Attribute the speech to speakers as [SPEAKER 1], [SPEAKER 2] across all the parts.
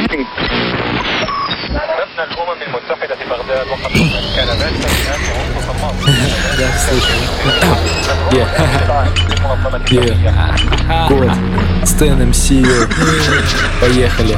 [SPEAKER 1] مبنى الأمم المتحدة في بغداد وقد كان ذلك في عنصر الماضي.
[SPEAKER 2] Год. Стэн МС. Поехали.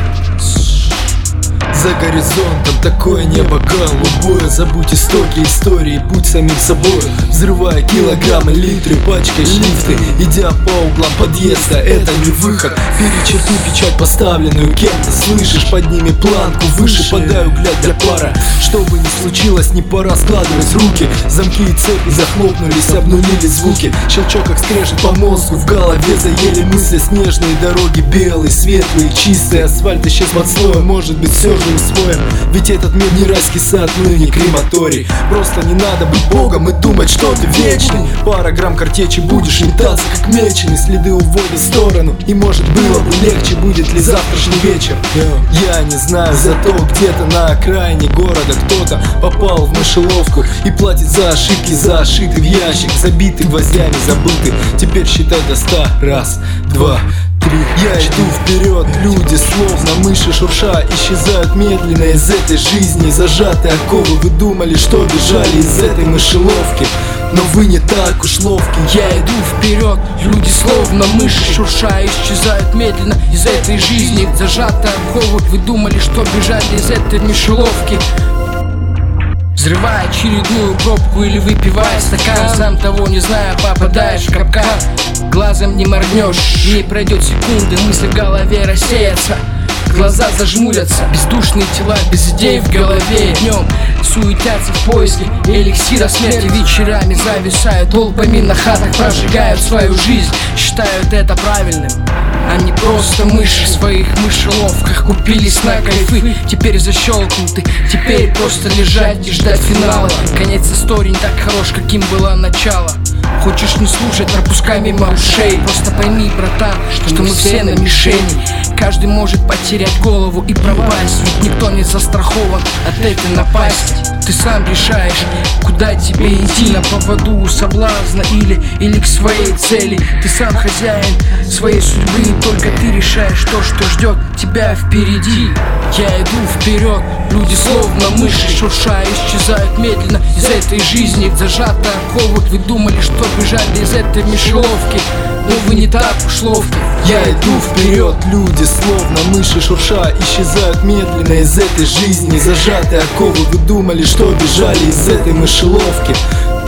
[SPEAKER 2] За горизонтом такое небо голубое. Забудь истоки истории, будь самим собой. Взрывая килограммы, литры, пачкой шрифты, идя по углам подъезда, это не выход. Перечеркни печать, поставленную кем-то. Слышишь, подними планку выше, подай угля для пара. Что бы ни случилось, не пора складывать руки. Замки и цепи захлопнулись, обнулились звуки. Щелчок как скрежет по мозгу, в голове заели мысли. Снежные дороги, белые, светлые, чистые. Асфальт исчез под слоем, может быть все же усвоим. Ведь этот мир не райский сад, ну и не крематорий. Просто не надо быть богом и думать, что ты вечный. Пара грамм картечи, будешь метаться как меченый. Следы уводят в сторону, и может было бы легче. Будет ли завтрашний вечер? Я не знаю, зато где-то на окраине города кто-то попал в мышеловку и платит за ошибки, зашитый в ящик, забитый гвоздями, забытый. Теперь считай до 100. Раз, два, три. Я иду вперед, люди словно мыши шурша исчезают медленно из этой жизни. Зажатые оковы, вы думали, что бежали из этой мышеловки, но вы не так уж ловки.
[SPEAKER 3] Я иду вперед, люди словно мыши шурша исчезают медленно из этой жизни. Зажатые оковы, вы думали, что бежали из этой мышеловки. Взрывая очередную пробку или выпивая стакан, сам того не зная, попадаешь в капкан. Глазом не моргнешь, не пройдет секунды, мысли в голове рассеются, глаза зажмурятся. Бездушные тела без идей в голове. Днем суетятся в поиске эликсира смерти. Вечерами зависают толпами на хатах, прожигают свою жизнь, считают это правильным. Они просто мыши в своих мышеловках, купились на кайфы, теперь защелкнуты. Теперь просто лежать и ждать финала. Конец истории не так хорош, каким было начало. Хочешь не слушать, пропускай мимо ушей. Просто пойми, братан, что мы все на мишени. Каждый может потерять голову и пропасть, ведь никто не застрахован от этой напасти. Ты сам решаешь, куда тебе идти, на поводу у соблазна или к своей цели. Ты сам хозяин своей судьбы, и только ты решаешь то, что ждет тебя впереди. Я иду вперед, люди словно мыши шурша исчезают медленно из этой жизни. Зажатые оковы, вы думали, что бежали из этой мышеловки, но вы не так уж ловки.
[SPEAKER 2] Я иду вперед, люди словно мыши шурша исчезают медленно из этой жизни. Зажатые оковы, вы думали, что бежали из этой мышеловки,